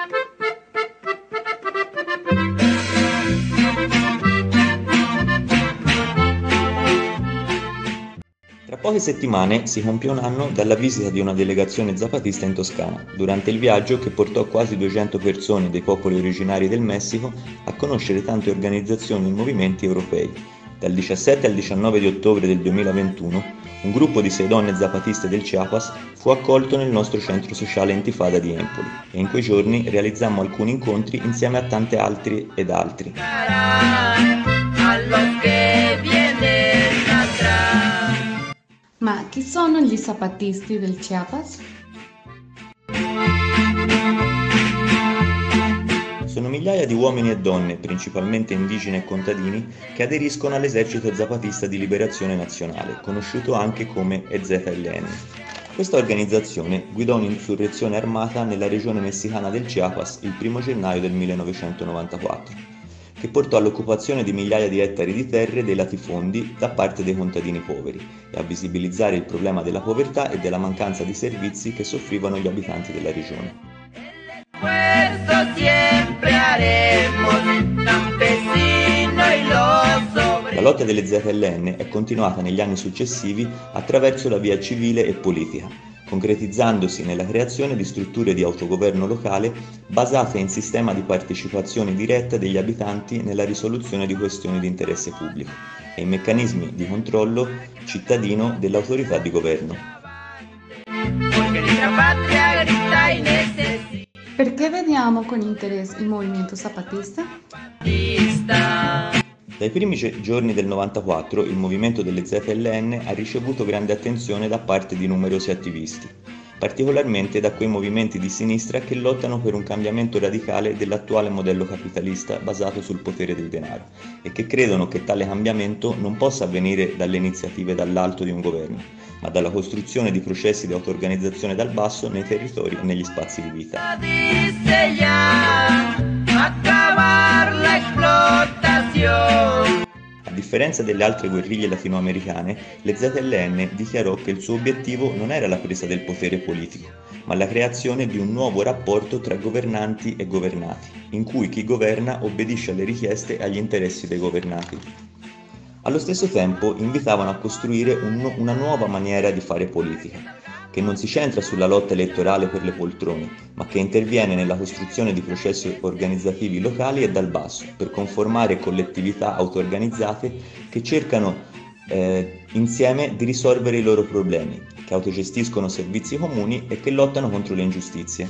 Tra poche settimane si compie un anno dalla visita di una delegazione zapatista in Toscana, durante il viaggio che portò quasi 200 persone dei popoli originari del Messico a conoscere tante organizzazioni e movimenti europei. Dal 17 al 19 di ottobre del 2021, un gruppo di 6 donne zapatiste del Chiapas fu accolto nel nostro centro sociale Intifada di Empoli e in quei giorni realizzammo alcuni incontri insieme a tante altri ed altri. Ma chi sono gli zapatisti del Chiapas? Sono migliaia di uomini e donne, principalmente indigeni e contadini, che aderiscono all'Esercito Zapatista di Liberazione Nazionale, conosciuto anche come EZLN. Questa organizzazione guidò un'insurrezione armata nella regione messicana del Chiapas il 1 gennaio del 1994, che portò all'occupazione di migliaia di ettari di terre dei latifondi da parte dei contadini poveri e a visibilizzare il problema della povertà e della mancanza di servizi che soffrivano gli abitanti della regione. La lotta delle ZLN è continuata negli anni successivi attraverso la via civile e politica, concretizzandosi nella creazione di strutture di autogoverno locale basate in sistema di partecipazione diretta degli abitanti nella risoluzione di questioni di interesse pubblico e in meccanismi di controllo cittadino dell'autorità di governo. Perché vediamo con interesse il movimento zapatista? Dai primi giorni del 94 il movimento delle ZLN ha ricevuto grande attenzione da parte di numerosi attivisti, particolarmente da quei movimenti di sinistra che lottano per un cambiamento radicale dell'attuale modello capitalista basato sul potere del denaro e che credono che tale cambiamento non possa avvenire dalle iniziative dall'alto di un governo, ma dalla costruzione di processi di auto-organizzazione dal basso nei territori e negli spazi di vita. A differenza delle altre guerriglie latinoamericane, le ZLN dichiarò che il suo obiettivo non era la presa del potere politico, ma la creazione di un nuovo rapporto tra governanti e governati, in cui chi governa obbedisce alle richieste e agli interessi dei governati. Allo stesso tempo invitavano a costruire una nuova maniera di fare politica, che non si centra sulla lotta elettorale per le poltrone, ma che interviene nella costruzione di processi organizzativi locali e dal basso, per conformare collettività auto-organizzate che cercano insieme di risolvere i loro problemi, che autogestiscono servizi comuni e che lottano contro le ingiustizie.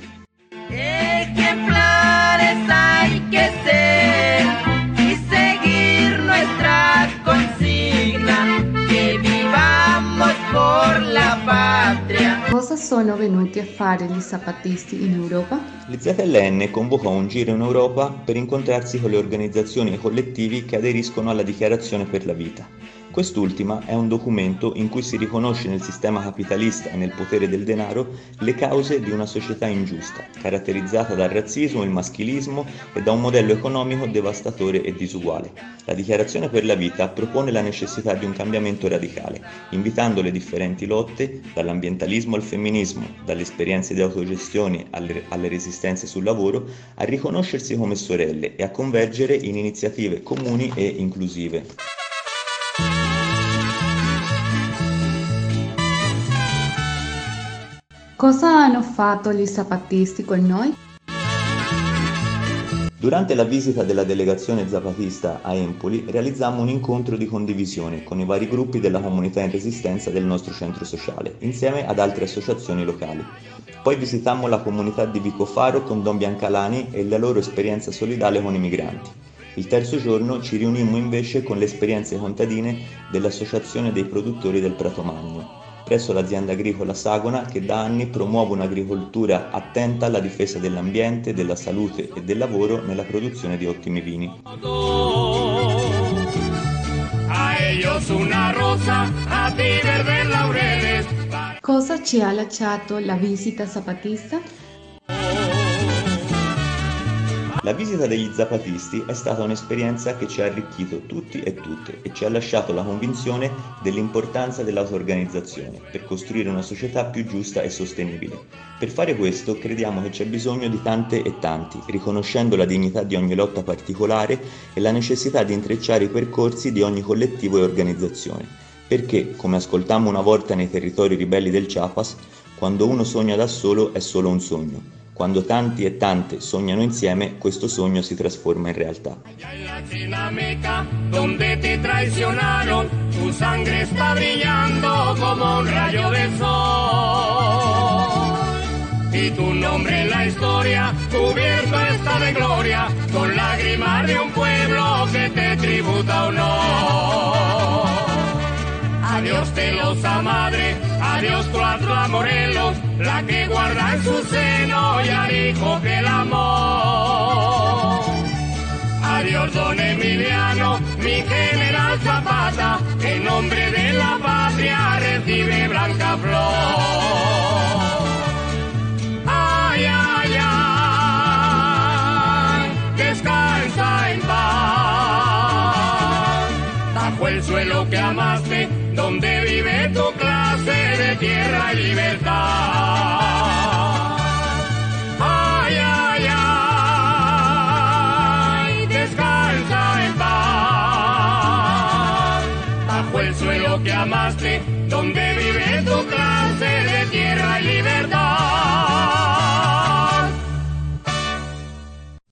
Cosa sono venuti a fare gli zapatisti in Europa? Il ZLN convocò un giro in Europa per incontrarsi con le organizzazioni e collettivi che aderiscono alla Dichiarazione per la Vita. Quest'ultima è un documento in cui si riconosce nel sistema capitalista e nel potere del denaro le cause di una società ingiusta, caratterizzata dal razzismo, il maschilismo e da un modello economico devastatore e disuguale. La Dichiarazione per la Vita propone la necessità di un cambiamento radicale, invitando le differenti lotte, dall'ambientalismo al femminismo, dalle esperienze di autogestione alle resistenze sul lavoro, a riconoscersi come sorelle e a convergere in iniziative comuni e inclusive. Cosa hanno fatto gli zapatisti con noi? Durante la visita della delegazione zapatista a Empoli realizzammo un incontro di condivisione con i vari gruppi della comunità in resistenza del nostro centro sociale, insieme ad altre associazioni locali. Poi visitammo la comunità di Vicofaro con Don Biancalani e la loro esperienza solidale con i migranti. Il terzo giorno ci riunimmo invece con le esperienze contadine dell'Associazione dei produttori del Prato Magno, presso l'azienda agricola Sagona che da anni promuove un'agricoltura attenta alla difesa dell'ambiente, della salute e del lavoro nella produzione di ottimi vini. Cosa ci ha lasciato la visita zapatista? La visita degli zapatisti è stata un'esperienza che ci ha arricchito tutti e tutte e ci ha lasciato la convinzione dell'importanza dell'auto-organizzazione per costruire una società più giusta e sostenibile. Per fare questo crediamo che c'è bisogno di tante e tanti, riconoscendo la dignità di ogni lotta particolare e la necessità di intrecciare i percorsi di ogni collettivo e organizzazione. Perché, come ascoltammo una volta nei territori ribelli del Chiapas, quando uno sogna da solo è solo un sogno. Quando tanti e tante sognano insieme, questo sogno si trasforma in realtà. Allá en la China Meca, donde te traicionaron, tu sangre está brillando como un rayo de sol. Y tu nombre en la historia, cubierto está de gloria, con lágrimas de un pueblo que te tributa honor. Adiós Telosa madre, adiós Tuatla Morelos, la que guarda en su seno y al hijo que la amó. Adiós don Emiliano, mi general Zapata, en nombre de la patria recibe blanca flor. Ay, ay, ay, descansa en paz, bajo el suelo que amaste, donde vive tu clase de tierra y libertad. Ay, ay, ay, descansa en paz, bajo el suelo que amaste, donde vive tu clase de tierra y libertad.